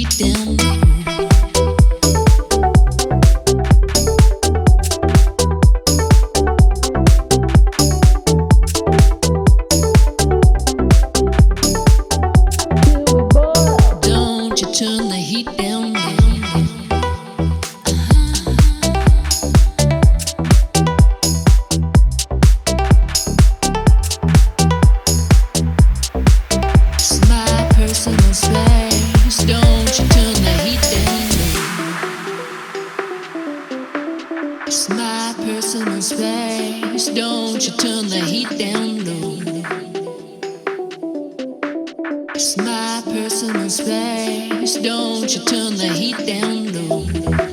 It's my personal space. Don't you turn the heat down low. It's my personal space. Don't you turn the heat down low.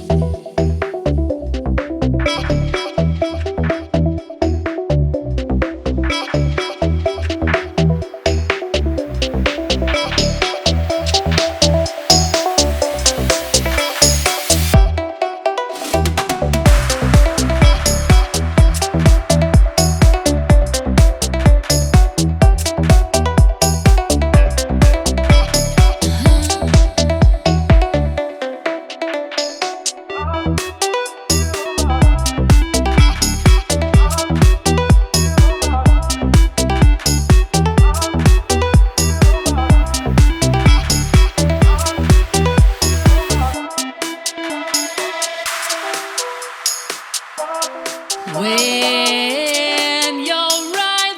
When you're right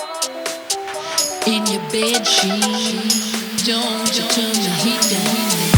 there in your bed sheet, don't you turn the heat down.